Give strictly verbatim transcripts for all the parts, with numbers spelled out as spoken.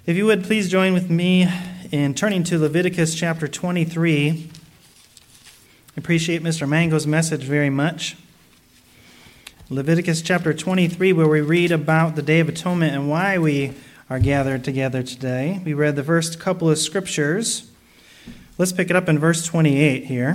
If you would, please join with me in turning to Leviticus chapter twenty-three. I appreciate Mister Mango's message very much. Leviticus chapter twenty-three, where we read about the Day of Atonement and why we are gathered together today. We read the first couple of scriptures. Let's pick it up in verse twenty-eight here.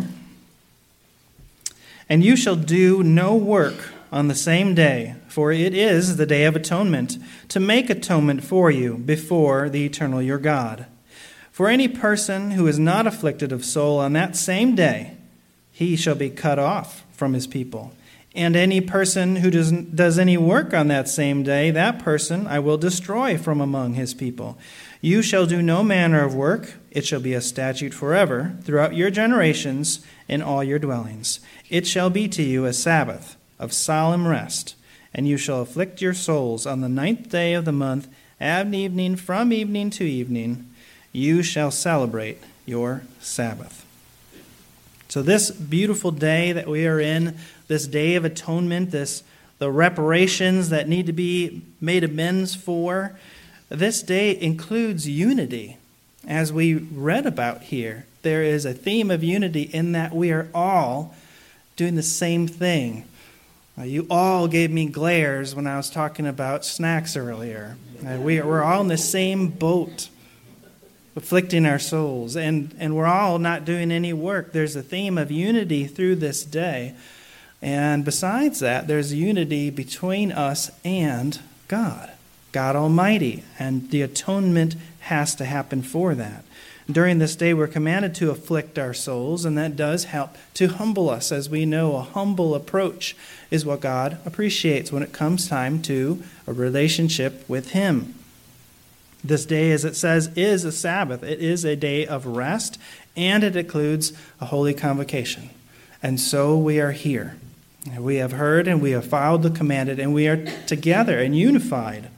And you shall do no work on the same day, for it is the Day of Atonement, to make atonement for you before the Eternal your God. For any person who is not afflicted of soul on that same day, he shall be cut off from his people. And any person who does, does any work on that same day, that person I will destroy from among his people. You shall do no manner of work. It shall be a statute forever throughout your generations in all your dwellings. It shall be to you a Sabbath of solemn rest, and you shall afflict your souls on the ninth day of the month, at evening, from evening to evening. You shall celebrate your Sabbath. So this beautiful day that we are in, this Day of Atonement, this the reparations that need to be made amends for, this day includes unity. As we read about here, there is a theme of unity in that we are all doing the same thing. Uh, you all gave me glares when I was talking about snacks earlier. Uh, we are, we're all in the same boat, afflicting our souls, and, and we're all not doing any work. There's a theme of unity through this day. And besides that, there's unity between us and God, God Almighty, and the atonement has to happen for that. During this day, we're commanded to afflict our souls, and that does help to humble us. As we know, a humble approach is what God appreciates when it comes time to a relationship with Him. This day, as it says, is a Sabbath. It is a day of rest, and it includes a holy convocation. And so we are here. We have heard, and we have followed the commanded, and we are together and unified.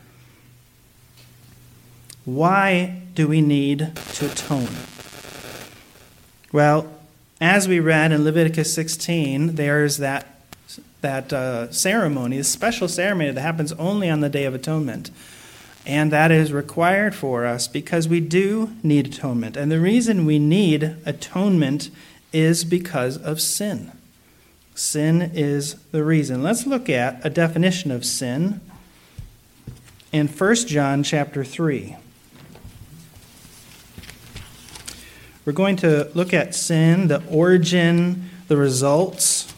Why do we need to atone? Well, as we read in Leviticus sixteen, there's that, that uh, ceremony, a special ceremony that happens only on the Day of Atonement. And that is required for us because we do need atonement. And the reason we need atonement is because of sin. Sin is the reason. Let's look at a definition of sin in First John chapter three. We're going to look at sin, the origin, the results.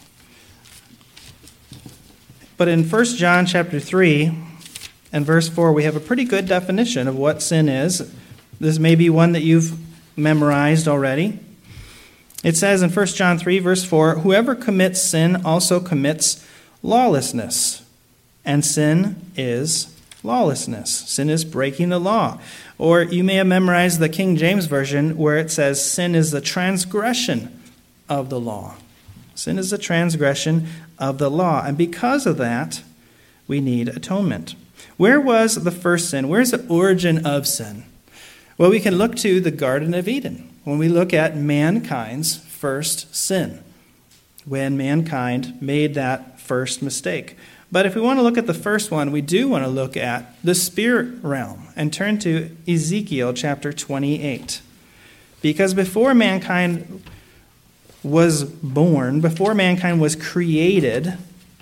But in First John chapter three and verse four, we have a pretty good definition of what sin is. This may be one that you've memorized already. It says in First John three, verse four, whoever commits sin also commits lawlessness. And sin is lawlessness. Sin is breaking the law. Or you may have memorized the King James Version where it says sin is the transgression of the law. Sin is the transgression of the law. And because of that, we need atonement. Where was the first sin? Where's the origin of sin? Well, we can look to the Garden of Eden when we look at mankind's first sin, when mankind made that first mistake. But if we want to look at the first one, we do want to look at the spirit realm and turn to Ezekiel chapter twenty-eight. Because before mankind was born, before mankind was created,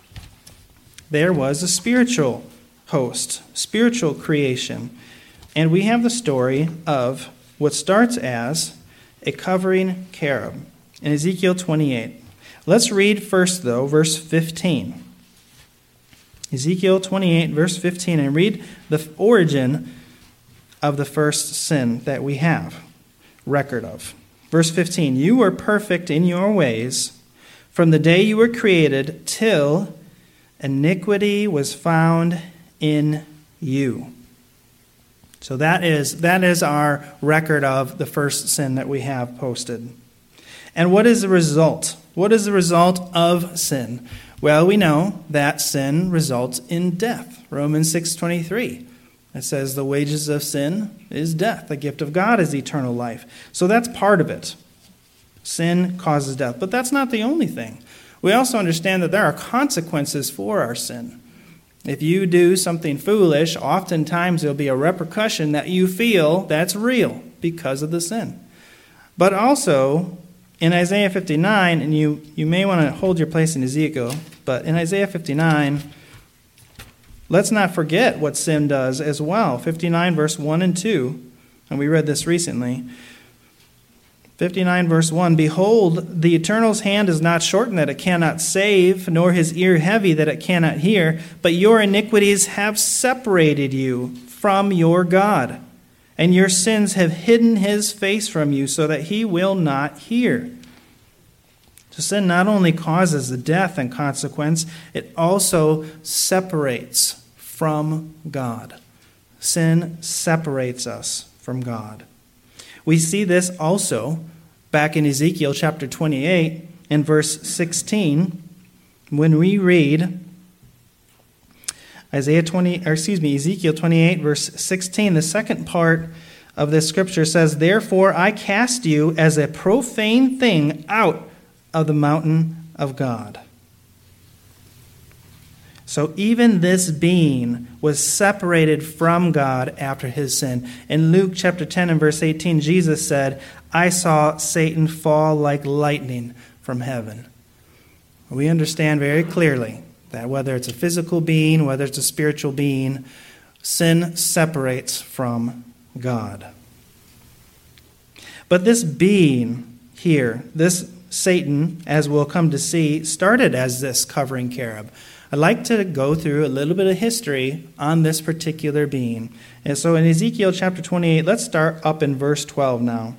there was a spiritual host, spiritual creation. And we have the story of what starts as a covering cherub in Ezekiel twenty-eight. Let's read first, though, verse fifteen. Ezekiel twenty-eight, verse fifteen, and read the origin of the first sin that we have record of. Verse fifteen, you were perfect in your ways from the day you were created till iniquity was found in you. So that is, that is our record of the first sin that we have posted. And what is the result? What is the result of sin? Well, we know that sin results in death. Romans six twenty-three. It says the wages of sin is death. The gift of God is eternal life. So that's part of it. Sin causes death. But that's not the only thing. We also understand that there are consequences for our sin. If you do something foolish, oftentimes there'll be a repercussion that you feel that's real because of the sin. But also, in Isaiah fifty-nine, and you, you may want to hold your place in Ezekiel, but in Isaiah fifty-nine, let's not forget what sin does as well. fifty-nine, verse one and two, and we read this recently. fifty-nine, verse one, Behold, the Eternal's hand is not shortened that it cannot save, nor his ear heavy that it cannot hear, but your iniquities have separated you from your God, and your sins have hidden his face from you so that he will not hear. So sin not only causes the death and consequence, it also separates from God. Sin separates us from God. We see this also back in Ezekiel chapter twenty-eight and verse sixteen, when we read Isaiah twenty, or excuse me, Ezekiel twenty-eight, verse sixteen. The second part of this scripture says, Therefore I cast you as a profane thing out of the mountain of God. So even this being was separated from God after his sin. In Luke chapter ten and verse eighteen, Jesus said, I saw Satan fall like lightning from heaven. We understand very clearly that whether it's a physical being, whether it's a spiritual being, sin separates from God. But this being here, this Satan, as we'll come to see, started as this covering cherub. I'd like to go through a little bit of history on this particular being. And so in Ezekiel chapter twenty-eight, let's start up in verse twelve now.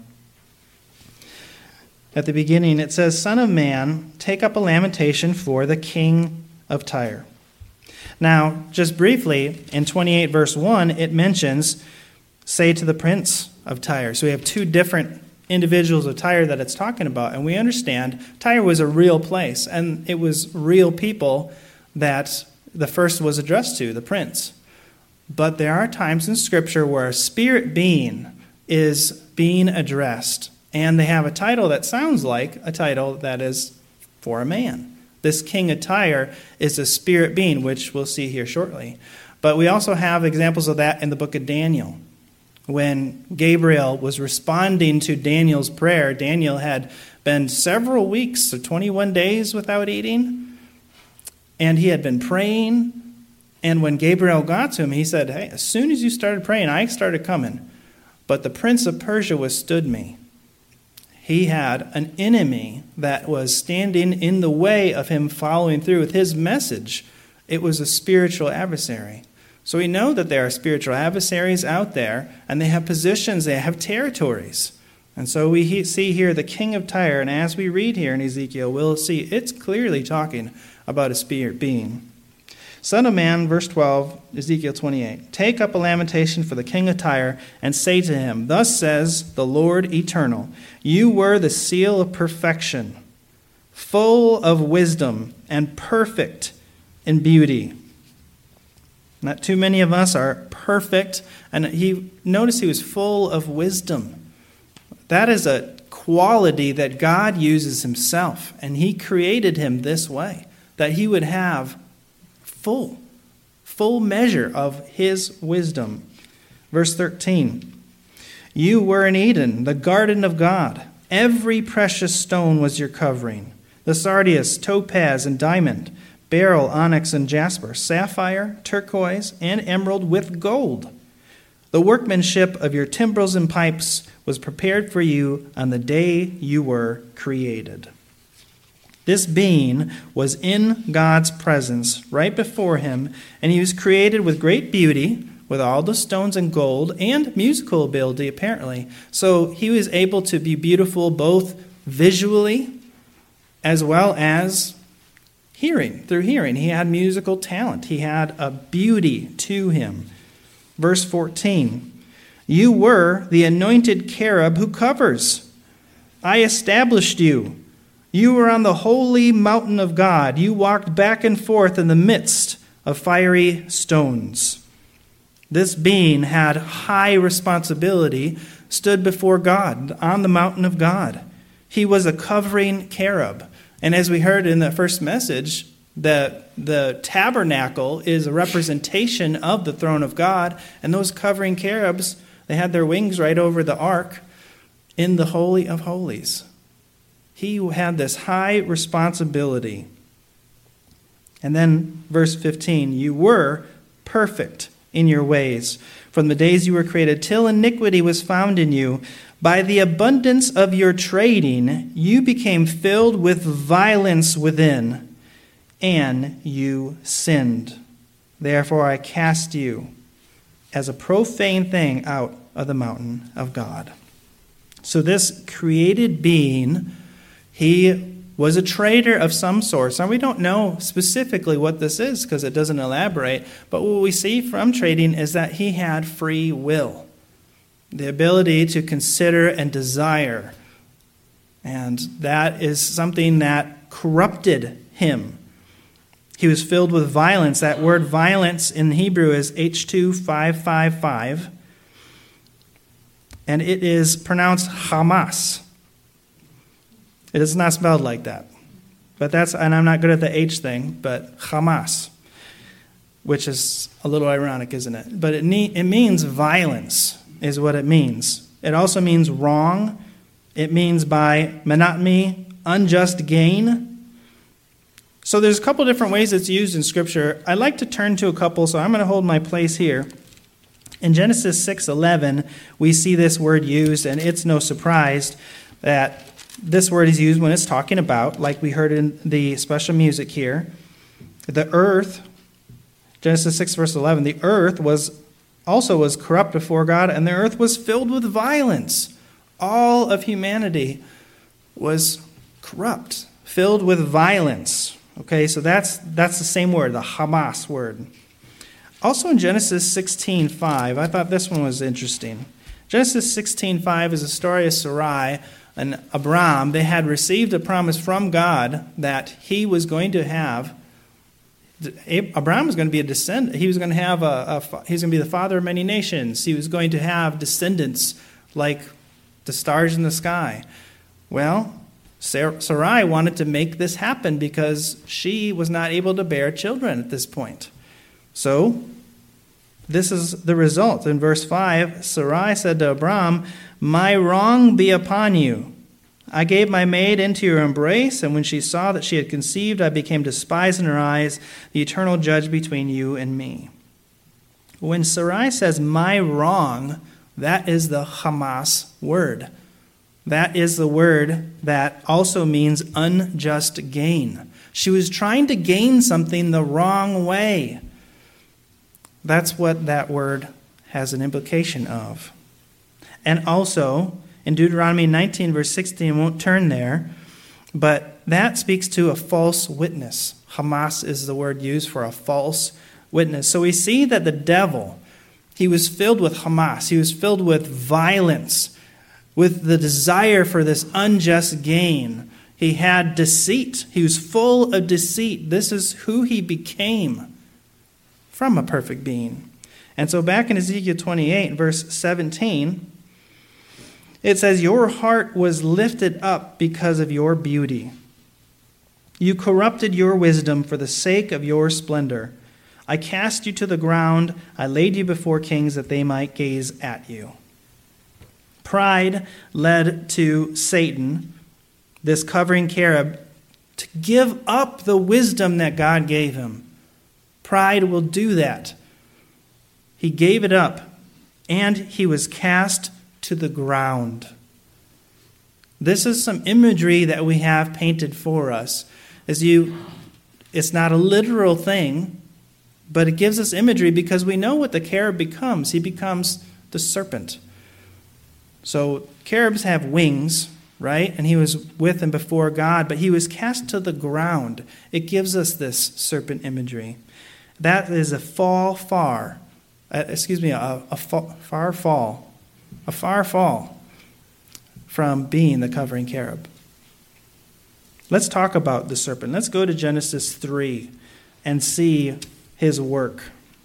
At the beginning, it says, Son of man, take up a lamentation for the king of Tyre. Now, just briefly, in twenty-eight verse one, it mentions, say to the prince of Tyre. So we have two different individuals of Tyre that it's talking about. And we understand Tyre was a real place, and it was real people that the first was addressed to, the prince. But there are times in Scripture where a spirit being is being addressed, and they have a title that sounds like a title that is for a man. This king of Tyre is a spirit being, which we'll see here shortly. But we also have examples of that in the book of Daniel. When Gabriel was responding to Daniel's prayer, Daniel had been several weeks, so twenty-one days without eating. And he had been praying, and when Gabriel got to him, he said, hey, as soon as you started praying, I started coming. But the prince of Persia withstood me. He had an enemy that was standing in the way of him following through with his message. It was a spiritual adversary. So we know that there are spiritual adversaries out there, and they have positions, they have territories. And so we see here the king of Tyre, and as we read here in Ezekiel, we'll see it's clearly talking about a spirit being. Son of man, verse twelve, Ezekiel twenty-eight. Take up a lamentation for the king of Tyre, and say to him, Thus says the Lord eternal, You were the seal of perfection, full of wisdom, and perfect in beauty. Not too many of us are perfect, and he notice he was full of wisdom. That is a quality that God uses himself, and he created him this way, that he would have full, full measure of his wisdom. Verse thirteen, You were in Eden, the garden of God. Every precious stone was your covering, the sardius, topaz, and diamond, beryl, onyx, and jasper, sapphire, turquoise, and emerald with gold. The workmanship of your timbrels and pipes was prepared for you on the day you were created. This being was in God's presence right before him, and he was created with great beauty, with all the stones and gold, and musical ability, apparently. So he was able to be beautiful both visually as well as hearing, through hearing. He had musical talent. He had a beauty to him. Verse fourteen, You were the anointed cherub who covers. I established you. You were on the holy mountain of God. You walked back and forth in the midst of fiery stones. This being had high responsibility, stood before God on the mountain of God. He was a covering cherub. And as we heard in the first message, The, the tabernacle is a representation of the throne of God, and those covering cherubs, they had their wings right over the ark in the Holy of Holies. He had this high responsibility. And then verse fifteen, you were perfect in your ways from the days you were created till iniquity was found in you. By the abundance of your trading, you became filled with violence within, and you sinned. Therefore I cast you as a profane thing out of the mountain of God. So this created being, he was a trader of some sort. Now, we don't know specifically what this is because it doesn't elaborate, but what we see from trading is that he had free will, the ability to consider and desire. And that is something that corrupted him. He was filled with violence. That word violence in Hebrew is H two five five five, and it is pronounced Hamas. It is not spelled like that. But that's, and I'm not good at the H thing, but Hamas, which is a little ironic, isn't it? But it, ne- it means violence is what it means. It also means wrong. It means by monotony, unjust gain. So there's a couple different ways it's used in Scripture. I'd like to turn to a couple, so I'm going to hold my place here. In Genesis six eleven, we see this word used, and it's no surprise that this word is used when it's talking about, like we heard in the special music here, the earth, Genesis six verse eleven, the earth was also was corrupt before God, and the earth was filled with violence. All of humanity was corrupt, filled with violence. Okay, so that's that's the same word, the Hamas word. Also in Genesis sixteen five, I thought this one was interesting. Genesis sixteen five is a story of Sarai and Abram. They had received a promise from God that he was going to have, Abram was going to be a descendant. He was going to have a, a he was going to be the father of many nations. He was going to have descendants like the stars in the sky. Well, Sarai wanted to make this happen because she was not able to bear children at this point. So, this is the result. In verse five, Sarai said to Abram, "My wrong be upon you. I gave my maid into your embrace, and when she saw that she had conceived, I became despised in her eyes, the eternal judge between you and me." When Sarai says, "my wrong," that is the Hamas word. That is the word that also means unjust gain. She was trying to gain something the wrong way. That's what that word has an implication of. And also, in Deuteronomy nineteen, verse sixteen, I won't turn there, but that speaks to a false witness. Hamas is the word used for a false witness. So we see that the devil, he was filled with Hamas. He was filled with violence, with the desire for this unjust gain. He had deceit. He was full of deceit. This is who he became from a perfect being. And so back in Ezekiel twenty-eight, verse seventeen, it says, "Your heart was lifted up because of your beauty. You corrupted your wisdom for the sake of your splendor. I cast you to the ground. I laid you before kings that they might gaze at you." Pride led to Satan, this covering cherub, to give up the wisdom that God gave him. Pride will do that. He gave it up, and he was cast to the ground. This is some imagery that we have painted for us. As you, it's not a literal thing, but it gives us imagery because we know what the cherub becomes. He becomes the serpent. So cherubs have wings, right? And he was with and before God, but he was cast to the ground. It gives us this serpent imagery. That is a fall far, uh, excuse me, a, a fa- far fall, a far fall from being the covering cherub. Let's talk about the serpent. Let's go to Genesis three and see his work.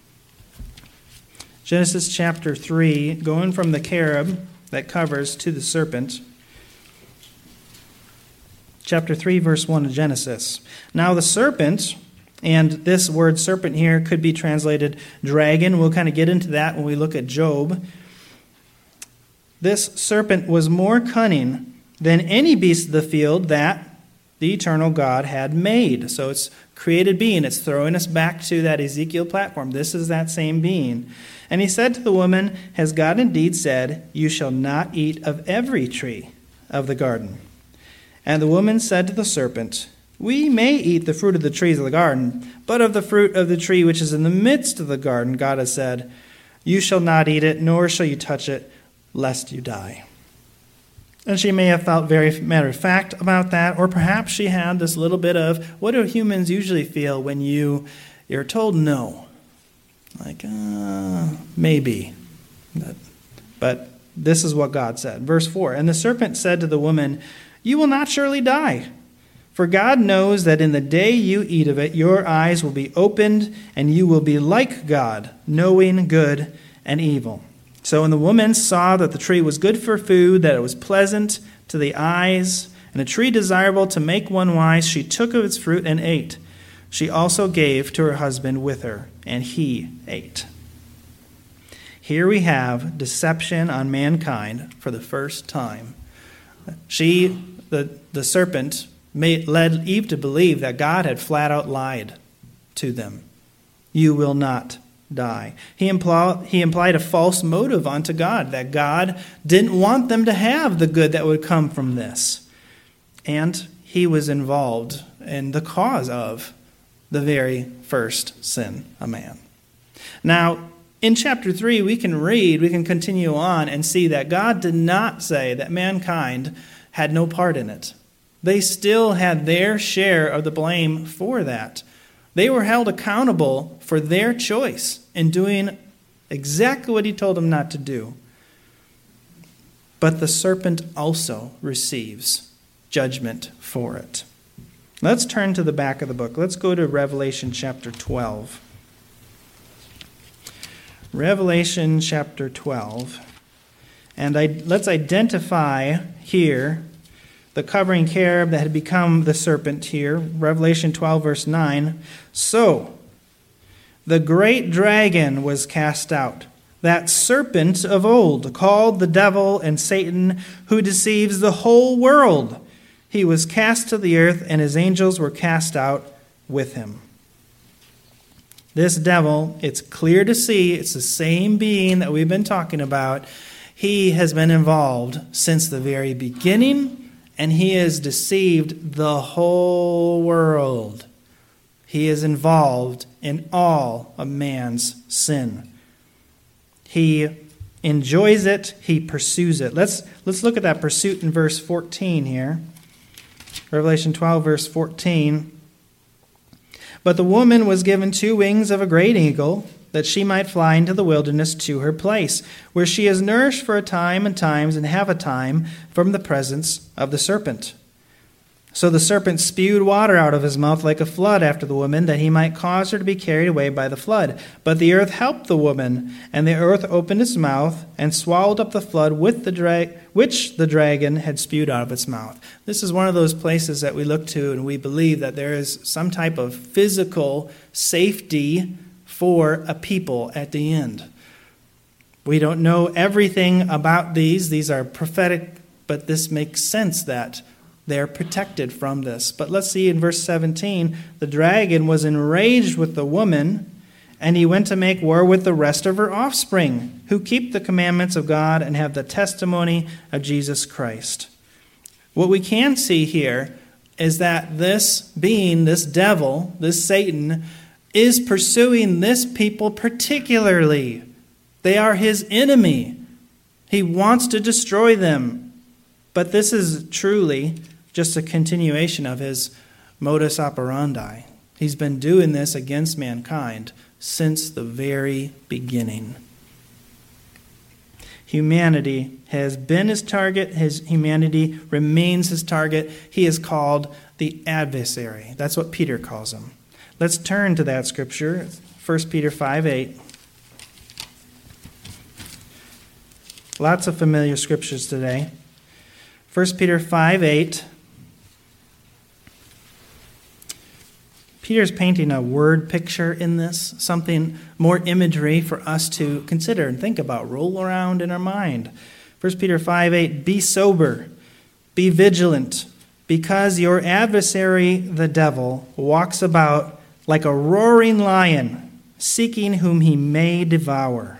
Genesis chapter three, going from the cherub that covers to the serpent. Chapter three, verse one of Genesis. "Now the serpent And this word serpent here could be translated dragon. We'll kind of get into that when we look at Job. This serpent was more cunning than any beast of the field that the eternal God had made. So it's created being. It's throwing us back to that Ezekiel platform. This is that same being. And he said to the woman, has God indeed said, you shall not eat of every tree of the garden? And the woman said to the serpent, we may eat the fruit of the trees of the garden, but of the fruit of the tree which is in the midst of the garden, God has said, you shall not eat it, nor shall you touch it, lest you die. And she may have felt very matter of fact about that, or perhaps she had this little bit of, what do humans usually feel when you, you're told no? Like, uh, maybe. But, but this is what God said. Verse four, and the serpent said to the woman, you will not surely die. For God knows that in the day you eat of it, your eyes will be opened, and you will be like God, knowing good and evil. So when the woman saw that the tree was good for food, that it was pleasant to the eyes, and a tree desirable to make one wise, she took of its fruit and ate. She also gave to her husband with her, and he ate. Here we have deception on mankind for the first time. She, the, the serpent, made, led Eve to believe that God had flat out lied to them. You will not die. He implied, he implied a false motive onto God, that God didn't want them to have the good that would come from this. And he was involved in the cause of the very first sin of man. Now, in chapter three, we can read, we can continue on and see that God did not say that mankind had no part in it. They still had their share of the blame for that. They were held accountable for their choice in doing exactly what he told them not to do. But the serpent also receives judgment for it. Let's turn to the back of the book. Let's go to Revelation chapter twelve. Revelation chapter twelve. And I, let's identify here the covering cherub that had become the serpent here. Revelation twelve, verse nine. So, the great dragon was cast out, that serpent of old, called the devil and Satan, who deceives the whole world. He was cast to the earth, and his angels were cast out with him. This devil, it's clear to see, it's the same being that we've been talking about. He has been involved since the very beginning, and he has deceived the whole world. He is involved in all of man's sin. He enjoys it. He pursues it. Let's, let's look at that pursuit in verse fourteen here. Revelation twelve, verse fourteen. But the woman was given two wings of a great eagle, that she might fly into the wilderness to her place, where she is nourished for a time and times and half a time from the presence of the serpent. So the serpent spewed water out of his mouth like a flood after the woman, that he might cause her to be carried away by the flood. But the earth helped the woman, and the earth opened its mouth and swallowed up the flood with the dra- which the dragon had spewed out of its mouth. This is one of those places that we look to and we believe that there is some type of physical safety for a people at the end. We don't know everything about these. These are prophetic, but this makes sense that they're protected from this. But let's see in verse seventeen, the dragon was enraged with the woman, and he went to make war with the rest of her offspring, who keep the commandments of God and have the testimony of Jesus Christ. What we can see here is that this being, this devil, this Satan, is pursuing this people particularly. They are his enemy. He wants to destroy them. But this is truly just a continuation of his modus operandi. He's been doing this against mankind since the very beginning. Humanity has been his target. His humanity remains his target. He is called the adversary. That's what Peter calls him. Let's turn to that scripture, First Peter five eight. Lots of familiar scriptures today. First Peter five eight. Peter's painting a word picture in this, something more imagery for us to consider and think about, roll around in our mind. First Peter five eight, be sober, be vigilant, because your adversary, the devil, walks about like a roaring lion, seeking whom he may devour.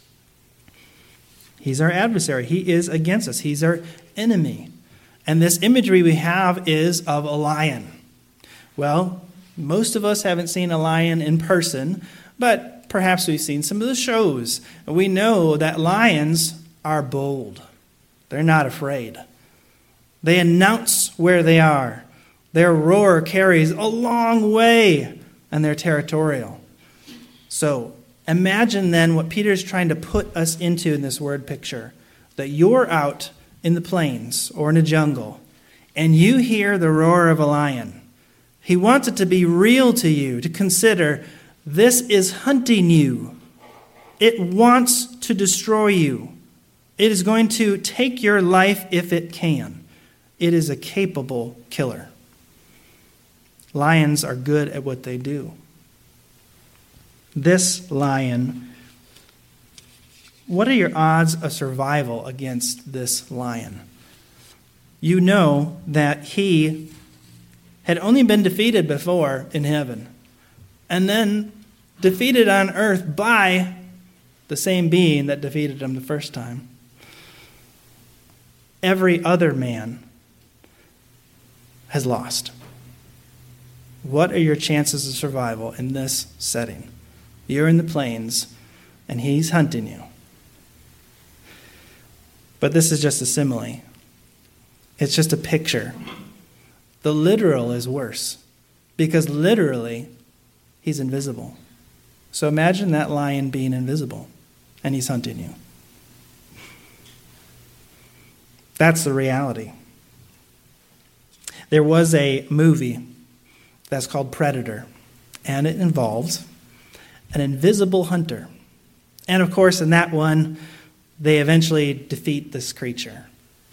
He's our adversary. He is against us. He's our enemy. And this imagery we have is of a lion. Well, most of us haven't seen a lion in person, but perhaps we've seen some of the shows. We know that lions are bold. They're not afraid. They announce where they are. Their roar carries a long way, and they're territorial. So imagine then what Peter's trying to put us into in this word picture, that you're out in the plains or in a jungle, and you hear the roar of a lion. He wants it to be real to you, to consider this is hunting you. It wants to destroy you. It is going to take your life if it can. It is a capable killer. Lions are good at what they do. This lion, what are your odds of survival against this lion? You know that he had only been defeated before in heaven, and then defeated on earth by the same being that defeated him the first time. Every other man has lost. What are your chances of survival in this setting? You're in the plains, and he's hunting you. But this is just a simile. It's just a picture. The literal is worse, because literally, he's invisible. So imagine that lion being invisible, and he's hunting you. That's the reality. There was a movie that's called Predator, and it involves an invisible hunter. And of course, in that one, they eventually defeat this creature.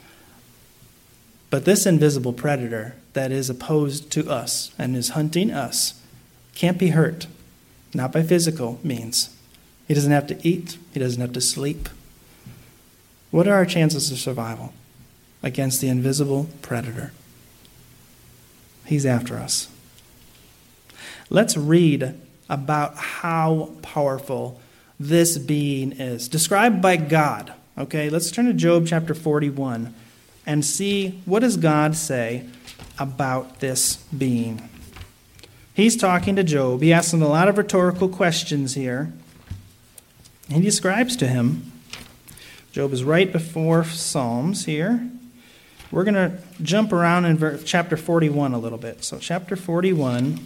But this invisible predator that is opposed to us and is hunting us can't be hurt, not by physical means. He doesn't have to eat. He doesn't have to sleep. What are our chances of survival against the invisible predator? He's after us. Let's read about how powerful this being is, described by God. Okay, let's turn to Job chapter forty-one and see what does God say about this being. He's talking to Job. He asks him a lot of rhetorical questions here. He describes to him. Job is right before Psalms here. We're going to jump around in ver- chapter forty-one a little bit. So chapter forty-one,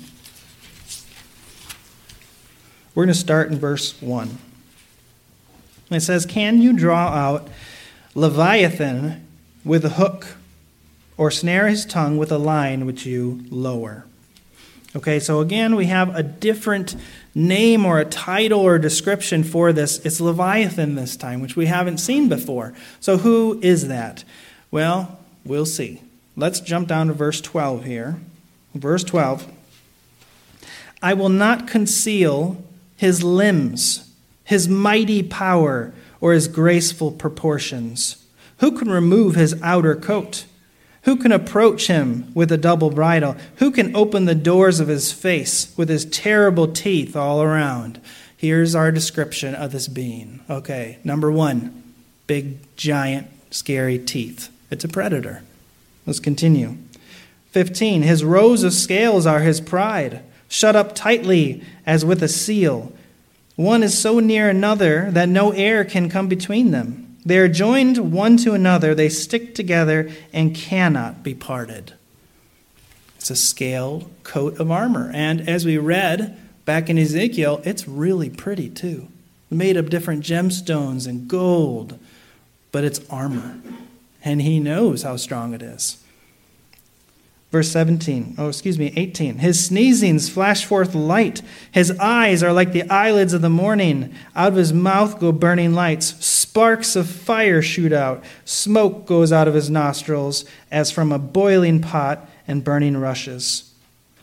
we're going to start in verse one. It says, "Can you draw out Leviathan with a hook, or snare his tongue with a line which you lower?" Okay, so again, we have a different name or a title or description for this. It's Leviathan this time, which we haven't seen before. So who is that? Well, we'll see. Let's jump down to verse twelve here. Verse twelve. "I will not conceal his limbs, his mighty power, or his graceful proportions. Who can remove his outer coat? Who can approach him with a double bridle? Who can open the doors of his face with his terrible teeth all around?" Here's our description of this being. Okay, number one, big, giant, scary teeth. It's a predator. Let's continue. fifteen, "His rows of scales are his pride, shut up tightly as with a seal. One is so near another that no air can come between them. They are joined one to another. They stick together and cannot be parted." It's a scaled coat of armor. And as we read back in Ezekiel, it's really pretty too. Made of different gemstones and gold. But it's armor. And he knows how strong it is. Verse seventeen, oh, excuse me, eighteen. "His sneezings flash forth light. His eyes are like the eyelids of the morning. Out of his mouth go burning lights. Sparks of fire shoot out. Smoke goes out of his nostrils as from a boiling pot and burning rushes.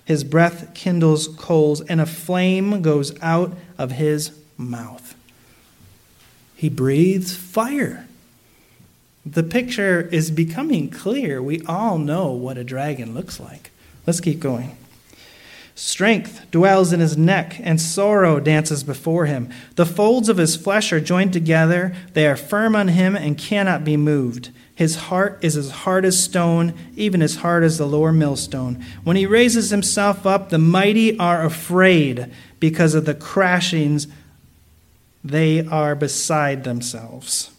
His breath kindles coals, and a flame goes out of his mouth. He breathes fire. The picture is becoming clear. We all know what a dragon looks like. Let's keep going. Strength dwells in his neck, and sorrow dances before him. The folds of his flesh are joined together. They are firm on him and cannot be moved. His heart is as hard as stone, even as hard as the lower millstone. When he raises himself up, the mighty are afraid because of the crashings. They are beside themselves.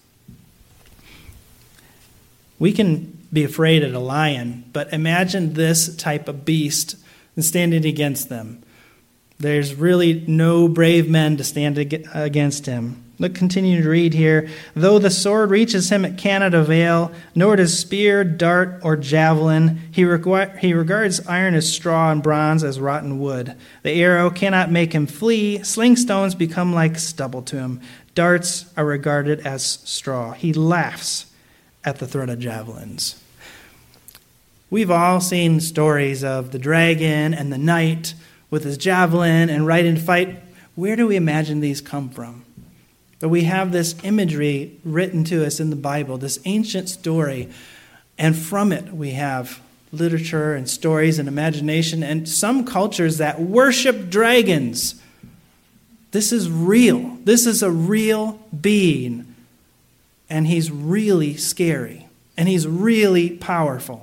We can be afraid of a lion, but imagine this type of beast standing against them. There's really no brave men to stand against him. Look, continue to read here. Though the sword reaches him, it cannot avail, nor does spear, dart, or javelin. He, regu- he regards iron as straw and bronze as rotten wood. The arrow cannot make him flee. Sling stones become like stubble to him. Darts are regarded as straw. He laughs at the threat of javelins. We've all seen stories of the dragon and the knight with his javelin and right in fight. Where do we imagine these come from? But we have this imagery written to us in the Bible, this ancient story, and from it we have literature and stories and imagination and some cultures that worship dragons. This is real. This is a real being, and he's really scary, and he's really powerful.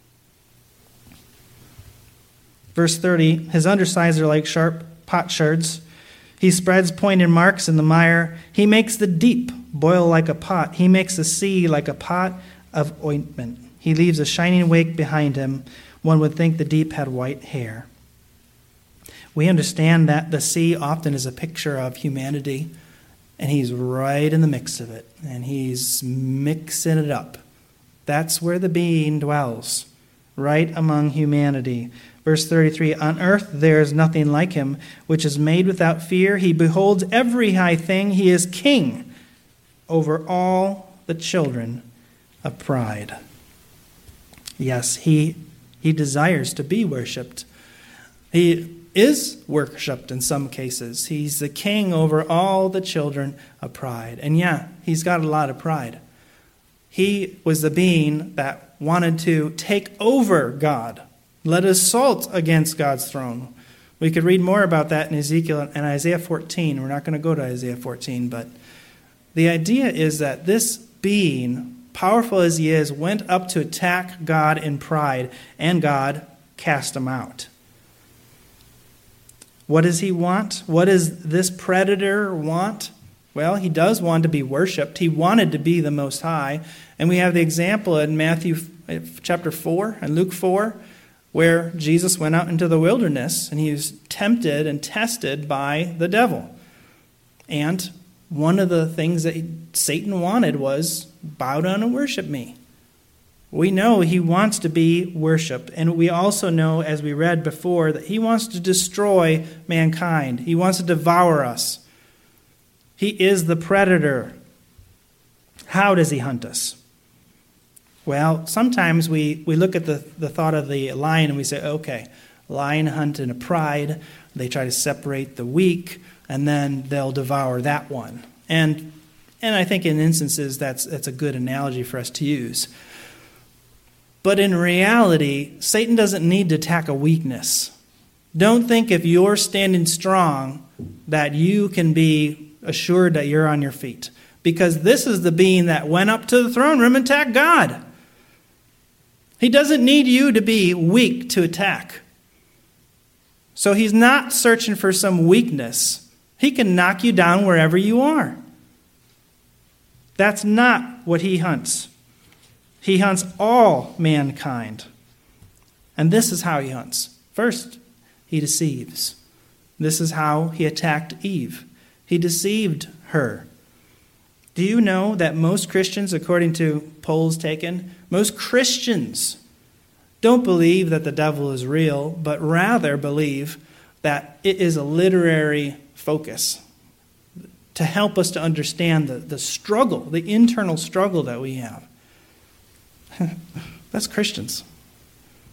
Verse thirty, his undersides are like sharp potsherds. He spreads pointed marks in the mire. He makes the deep boil like a pot. He makes the sea like a pot of ointment. He leaves a shining wake behind him. One would think the deep had white hair. We understand that the sea often is a picture of humanity, and he's right in the mix of it, and he's mixing it up. That's where the being dwells, right among humanity. Verse thirty-three, on earth there is nothing like him, which is made without fear. He beholds every high thing. He is king over all the children of pride. Yes, he, he desires to be worshipped. He is worshipped in some cases. He's the king over all the children of pride. And yeah, he's got a lot of pride. He was the being that wanted to take over God, led assault against God's throne. We could read more about that in Ezekiel and Isaiah fourteen. We're not going to go to Isaiah fourteen, but the idea is that this being, powerful as he is, went up to attack God in pride, and God cast him out. What does he want? What does this predator want? Well, he does want to be worshipped. He wanted to be the Most High. And we have the example in Matthew chapter four and Luke four, where Jesus went out into the wilderness and he was tempted and tested by the devil. And one of the things that Satan wanted was, bow down and worship me. We know he wants to be worshipped. And we also know, as we read before, that he wants to destroy mankind. He wants to devour us. He is the predator. How does he hunt us? Well, sometimes we, we look at the, the thought of the lion and we say, okay, lion hunt in a pride. They try to separate the weak, and then they'll devour that one. And and I think in instances that's that's a good analogy for us to use. But in reality, Satan doesn't need to attack a weakness. Don't think if you're standing strong that you can be assured that you're on your feet. Because this is the being that went up to the throne room and attacked God. He doesn't need you to be weak to attack. So he's not searching for some weakness. He can knock you down wherever you are. That's not what he hunts. He hunts all mankind. And this is how he hunts. First, he deceives. This is how he attacked Eve. He deceived her. Do you know that most Christians, according to polls taken, most Christians don't believe that the devil is real, but rather believe that it is a literary focus to help us to understand the, the struggle, the internal struggle that we have. That's Christians.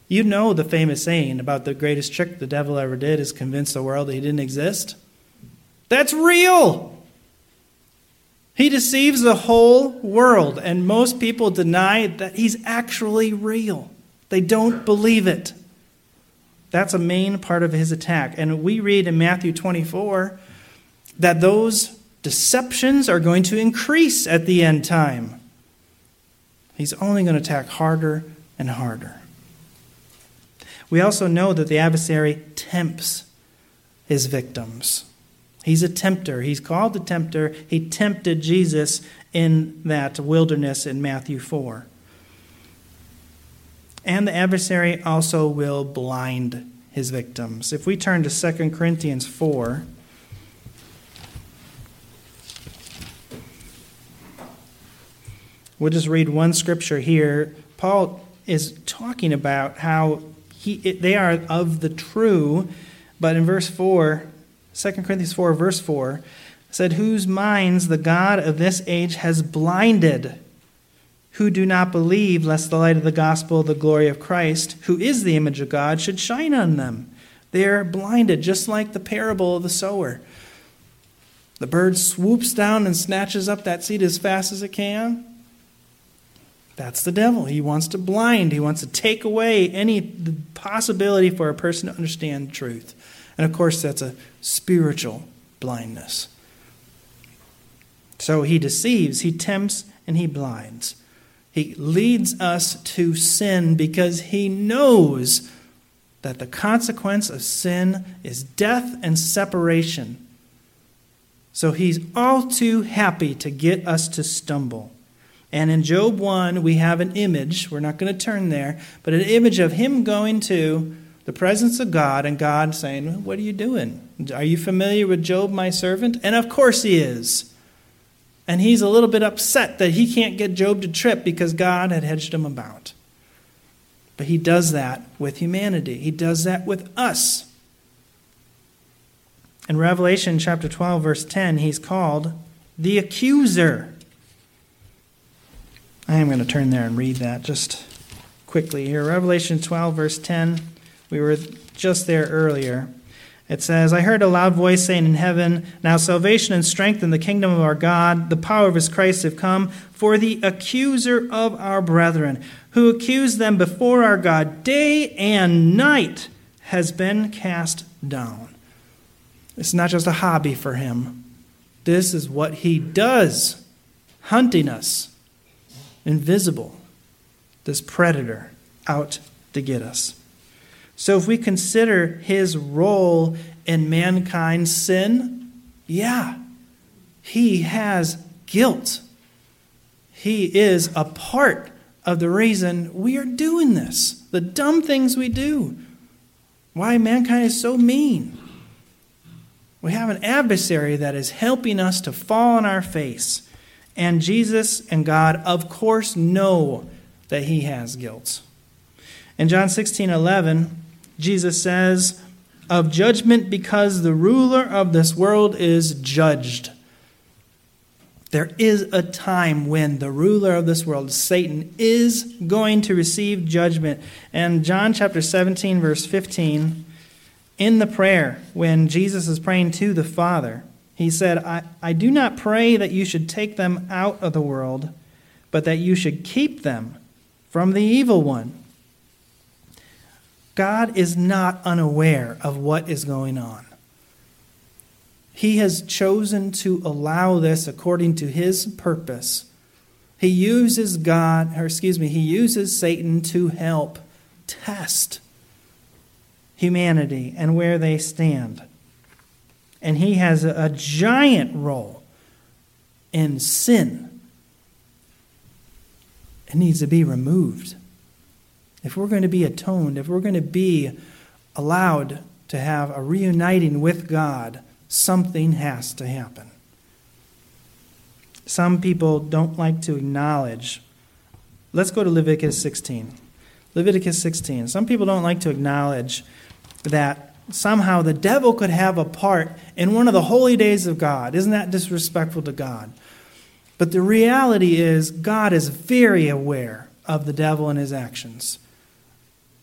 You know the famous saying about the greatest trick the devil ever did is convince the world that he didn't exist. That's real. He deceives the whole world, and most people deny that he's actually real. They don't believe it. That's a main part of his attack. And we read in Matthew twenty-four that those deceptions are going to increase at the end time. He's only going to attack harder and harder. We also know that the adversary tempts his victims. He's a tempter. He's called a tempter. He tempted Jesus in that wilderness in Matthew four. And the adversary also will blind his victims. If we turn to Second Corinthians four, we'll just read one scripture here. Paul is talking about how he, they are of the true, but in verse four, Second Corinthians four, verse four, said, whose minds the God of this age has blinded, who do not believe, lest the light of the gospel of the glory of Christ, who is the image of God, should shine on them. They are blinded, just like the parable of the sower. The bird swoops down and snatches up that seed as fast as it can. That's the devil. He wants to blind. He wants to take away any possibility for a person to understand truth. And of course, that's a spiritual blindness. So he deceives, he tempts, and he blinds. He leads us to sin because he knows that the consequence of sin is death and separation. So he's all too happy to get us to stumble. And in Job one, we have an image, we're not going to turn there, but an image of him going to the presence of God and God saying, what are you doing? Are you familiar with Job, my servant? And of course he is. And he's a little bit upset that he can't get Job to trip because God had hedged him about. But he does that with humanity. He does that with us. In Revelation chapter twelve, verse ten, he's called the accuser. I am going to turn there and read that just quickly here. Revelation twelve, verse ten. We were just there earlier. It says, I heard a loud voice saying in heaven, now salvation and strength in the kingdom of our God, the power of his Christ have come, for the accuser of our brethren, who accused them before our God day and night, has been cast down. It's not just a hobby for him. This is what he does, hunting us, invisible, this predator out to get us. So if we consider his role in mankind's sin, yeah, he has guilt. He is a part of the reason we are doing this, the dumb things we do, why mankind is so mean. We have an adversary that is helping us to fall on our face, and Jesus and God, of course, know that he has guilt. In John sixteen eleven, Jesus says, of judgment because the ruler of this world is judged. There is a time when the ruler of this world, Satan, is going to receive judgment. And John chapter seventeen, verse fifteen, in the prayer, when Jesus is praying to the Father, he said, I, I do not pray that you should take them out of the world, but that you should keep them from the evil one. God is not unaware of what is going on. He has chosen to allow this according to his purpose. He uses God, or excuse me, he uses Satan to help test humanity and where they stand. And he has a, a giant role in sin. It needs to be removed. If we're going to be atoned, if we're going to be allowed to have a reuniting with God, something has to happen. Some people don't like to acknowledge. Let's go to Leviticus sixteen. Leviticus sixteen. Some people don't like to acknowledge that somehow the devil could have a part in one of the holy days of God. Isn't that disrespectful to God? But the reality is God is very aware of the devil and his actions.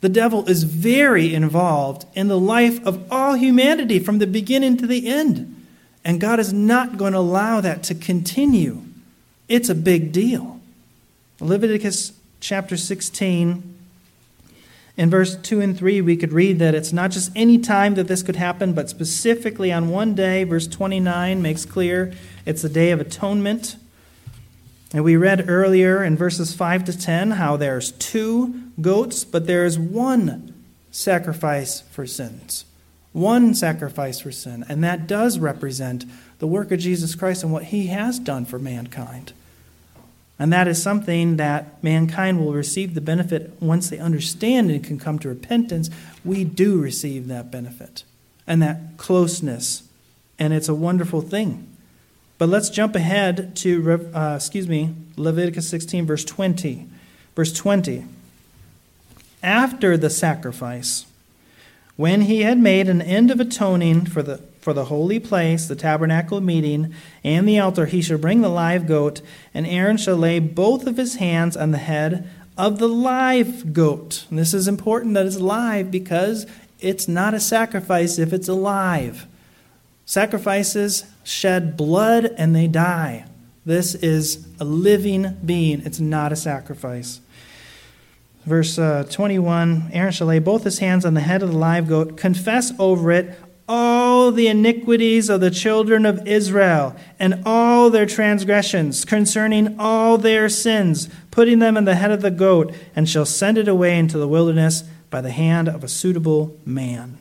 The devil is very involved in the life of all humanity from the beginning to the end. And God is not going to allow that to continue. It's a big deal. Leviticus chapter sixteen, in verse two and three, we could read that it's not just any time that this could happen, but specifically on one day. Verse twenty-nine makes clear it's the Day of Atonement. And we read earlier in verses five to ten how there's two goats, but there is one sacrifice for sins. One sacrifice for sin. And that does represent the work of Jesus Christ and what he has done for mankind. And that is something that mankind will receive the benefit once they understand and can come to repentance. We do receive that benefit and that closeness. And it's a wonderful thing. But let's jump ahead to, uh, excuse me, Leviticus sixteen, verse twenty. Verse twenty. After the sacrifice, when he had made an end of atoning for the for the holy place, the tabernacle of meeting, and the altar, he shall bring the live goat, and Aaron shall lay both of his hands on the head of the live goat. And this is important that it's live because it's not a sacrifice if it's alive. Sacrifices shed blood and they die. This is a living being. It's not a sacrifice. Verse uh, twenty-one, Aaron shall lay both his hands on the head of the live goat, confess over it all the iniquities of the children of Israel and all their transgressions concerning all their sins, putting them on the head of the goat, and shall send it away into the wilderness by the hand of a suitable man.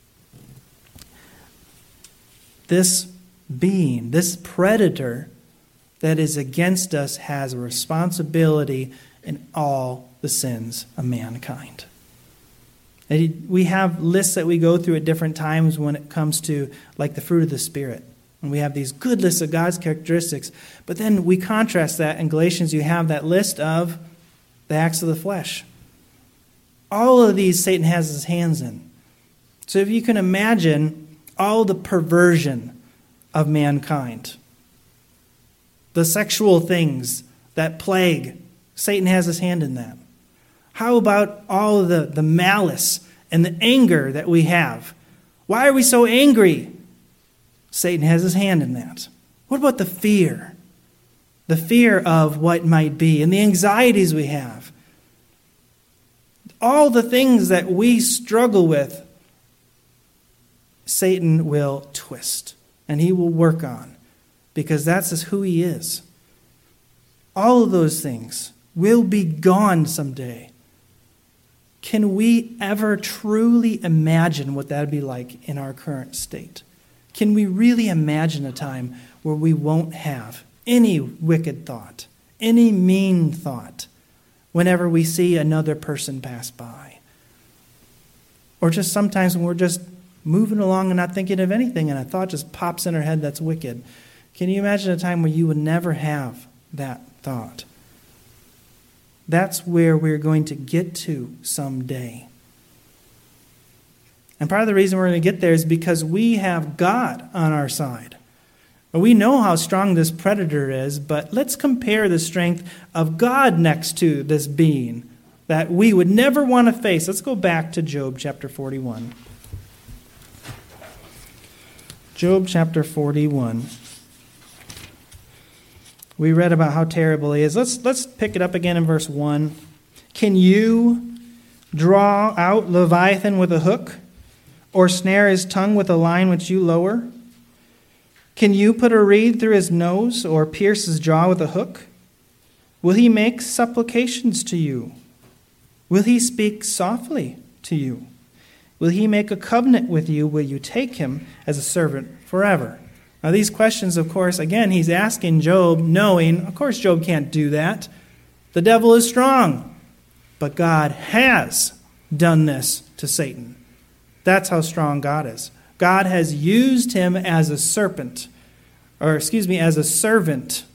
This being, this predator that is against us has a responsibility in all the sins of mankind. And we have lists that we go through at different times when it comes to like the fruit of the Spirit. And we have these good lists of God's characteristics. But then we contrast that in Galatians. You have that list of the acts of the flesh. All of these Satan has his hands in. So if you can imagine all the perversion of mankind, the sexual things that plague, Satan has his hand in that. How about all of the, the malice and the anger that we have? Why are we so angry? Satan has his hand in that. What about the fear? The fear of what might be and the anxieties we have. All the things that we struggle with, Satan will twist and he will work on because that's just who he is. All of those things will be gone someday. Can we ever truly imagine what that would be like in our current state? Can we really imagine a time where we won't have any wicked thought, any mean thought, whenever we see another person pass by? Or just sometimes when we're just moving along and not thinking of anything and a thought just pops in our head that's wicked. Can you imagine a time where you would never have that thought? That's where we're going to get to someday. And part of the reason we're going to get there is because we have God on our side. We know how strong this predator is, but let's compare the strength of God next to this being that we would never want to face. Let's go back to Job chapter forty-one. Job chapter forty-one. We read about how terrible he is. Let's let's pick it up again in verse one. Can you draw out Leviathan with a hook, or snare his tongue with a line which you lower? Can you put a reed through his nose, or pierce his jaw with a hook? Will he make supplications to you? Will he speak softly to you? Will he make a covenant with you? Will you take him as a servant forever? Now these questions, of course, again, he's asking Job, knowing, of course, Job can't do that. The devil is strong. But God has done this to Satan. That's how strong God is. God has used him as a serpent, or excuse me, as a servant.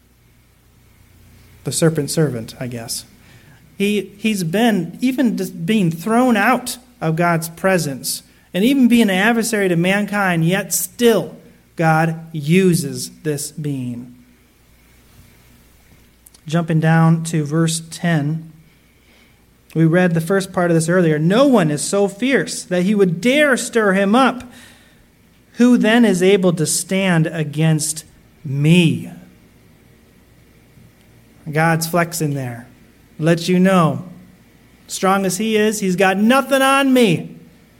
The serpent servant, I guess. He, he's been, even just being thrown out of God's presence, and even being an adversary to mankind, yet still God uses this being. Jumping down to verse ten. We read the first part of this earlier. No one is so fierce that he would dare stir him up. Who then is able to stand against me? God's flexing there. Let you know, strong as he is, he's got nothing on me.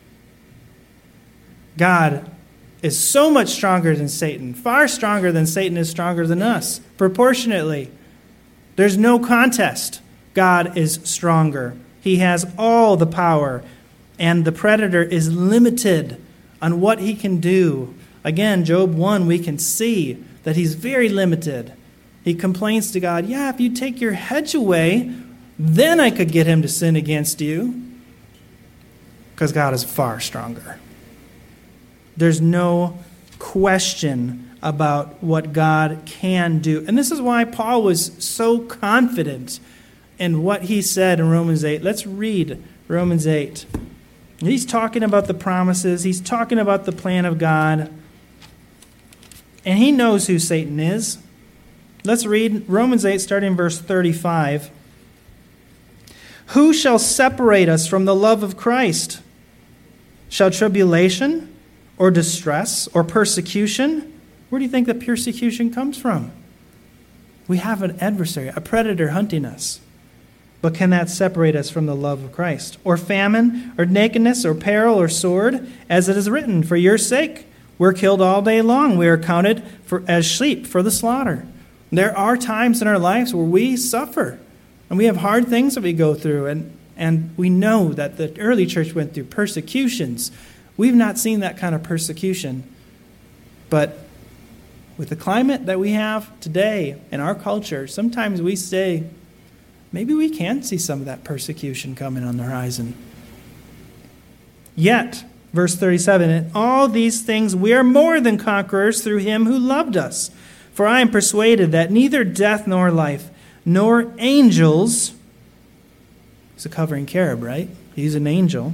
God is so much stronger than Satan, far stronger than Satan is stronger than us, proportionately. There's no contest. God is stronger. He has all the power, and the predator is limited on what he can do. Again, Job one, we can see that he's very limited. He complains to God, yeah, if you take your hedge away, then I could get him to sin against you. Because God is far stronger. There's no question about what God can do. And this is why Paul was so confident in what he said in Romans eight. Let's read Romans eight. He's talking about the promises. He's talking about the plan of God. And he knows who Satan is. Let's read Romans eight, starting in verse thirty-five. Who shall separate us from the love of Christ? Shall tribulation or distress or persecution? Where do you think the persecution comes from? We have an adversary, a predator hunting us. But can that separate us from the love of Christ? Or famine, or nakedness, or peril, or sword? As it is written, for your sake we're killed all day long. We are counted for, as sheep for the slaughter. There are times in our lives where we suffer. And we have hard things that we go through. And, and we know that the early church went through persecutions. We've not seen that kind of persecution. But with the climate that we have today in our culture, sometimes we say, maybe we can see some of that persecution coming on the horizon. Yet, verse thirty-seven, in all these things we are more than conquerors through him who loved us. For I am persuaded that neither death nor life, nor angels, he's a covering cherub, right? He's an angel.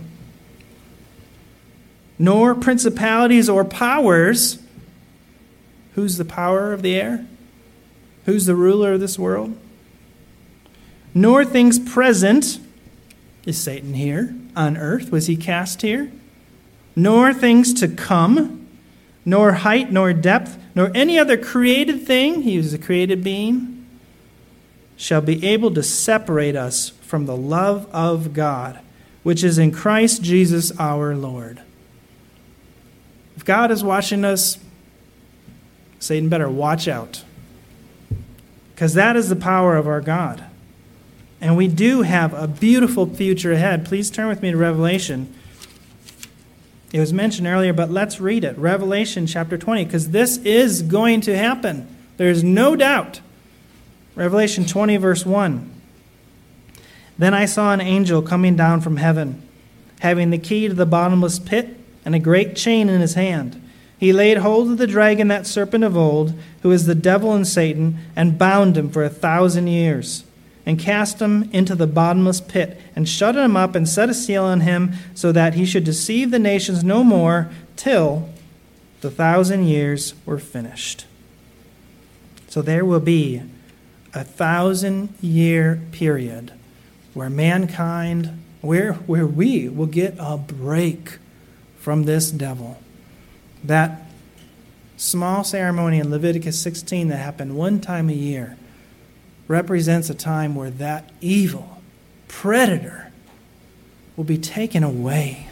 Nor principalities or powers. Who's the power of the air? Who's the ruler of this world? Nor things present. Is Satan here on earth? Was he cast here? Nor things to come, nor height, nor depth, nor any other created thing, he was a created being, shall be able to separate us from the love of God, which is in Christ Jesus our Lord. If God is watching us, Satan better watch out. Because that is the power of our God. And we do have a beautiful future ahead. Please turn with me to Revelation. It was mentioned earlier, but let's read it. Revelation chapter twenty, because this is going to happen. There's no doubt. Revelation twenty, verse one. Then I saw an angel coming down from heaven, having the key to the bottomless pit and a great chain in his hand. He laid hold of the dragon, that serpent of old, who is the devil and Satan, and bound him for a thousand years, and cast him into the bottomless pit, and shut him up, and set a seal on him, so that he should deceive the nations no more, till the thousand years were finished. So there will be a thousand-year period where mankind, where, where we will get a break from this devil. That small ceremony in Leviticus sixteen that happened one time a year represents a time where that evil predator will be taken away.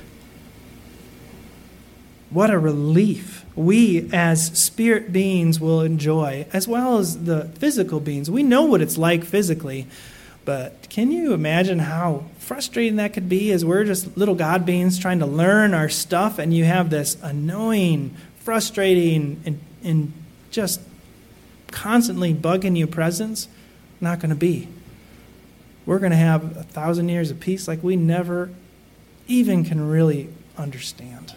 What a relief we as spirit beings will enjoy, as well as the physical beings. We know what it's like physically, but can you imagine how frustrating that could be as we're just little God beings trying to learn our stuff, and you have this annoying, frustrating, and, and just constantly bugging you presence? Not going to be. We're going to have a thousand years of peace like we never even can really understand.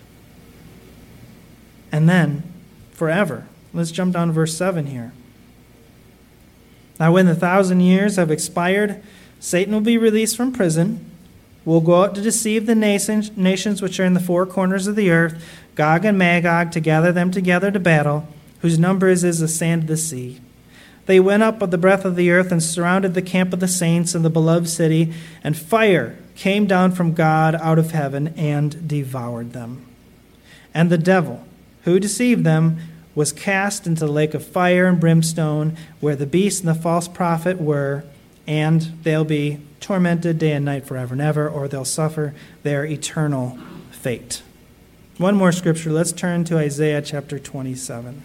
And then, forever. Let's jump down to verse seven here. Now when the thousand years have expired, Satan will be released from prison, will go out to deceive the nations, nations which are in the four corners of the earth, Gog and Magog, to gather them together to battle, whose number is as the sand of the sea. They went up with the breath of the earth and surrounded the camp of the saints in the beloved city, and fire came down from God out of heaven and devoured them. And the devil, who deceived them, was cast into the lake of fire and brimstone, where the beast and the false prophet were, and they'll be tormented day and night forever and ever, or they'll suffer their eternal fate. One more scripture. Let's turn to Isaiah chapter twenty-seven.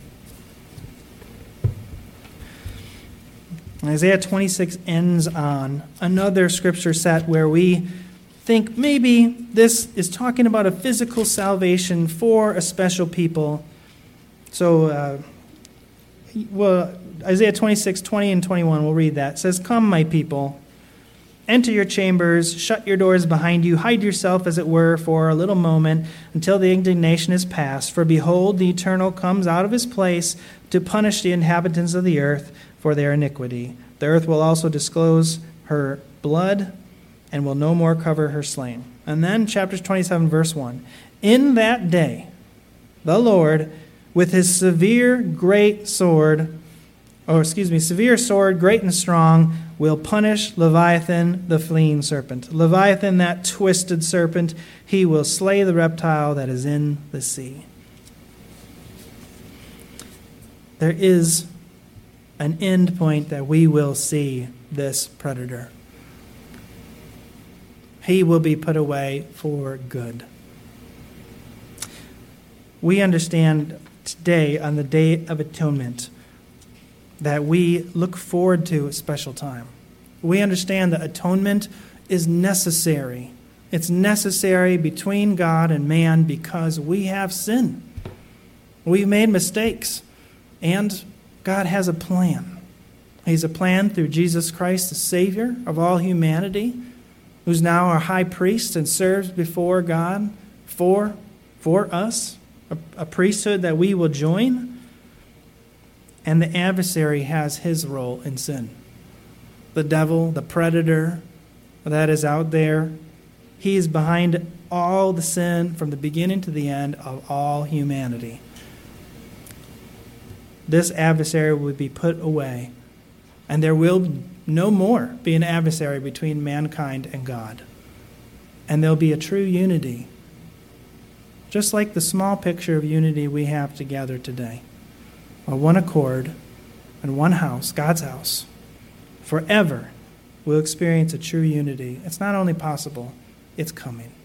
Isaiah twenty-six ends on another scripture set where we think maybe this is talking about a physical salvation for a special people. So, uh, well, Isaiah twenty-six, twenty and twenty-one, we'll read that. It says, "Come, my people, enter your chambers, shut your doors behind you, hide yourself, as it were, for a little moment, until the indignation is past. For behold, the Eternal comes out of his place to punish the inhabitants of the earth for their iniquity. The earth will also disclose her blood, and will no more cover her slain." And then, chapter twenty-seven, verse one. "In that day, the Lord, with his severe great sword, or excuse me, severe sword, great and strong, will punish Leviathan, the fleeing serpent." Leviathan, that twisted serpent, he will slay the reptile that is in the sea. There is an end point that we will see this predator. He will be put away for good. We understand today, on the Day of Atonement, that we look forward to a special time. We understand that atonement is necessary. It's necessary between God and man because we have sin. We've made mistakes, and God has a plan. He's a plan through Jesus Christ, the Savior of all humanity, who's now our high priest and serves before God for, for us, a, a priesthood that we will join. And the adversary has his role in sin. The devil, the predator that is out there, he is behind all the sin from the beginning to the end of all humanity. This adversary will be put away, and there will no more be an adversary between mankind and God. And there'll be a true unity, just like the small picture of unity we have together today. A one accord and one house, God's house, forever we'll experience a true unity. It's not only possible, it's coming.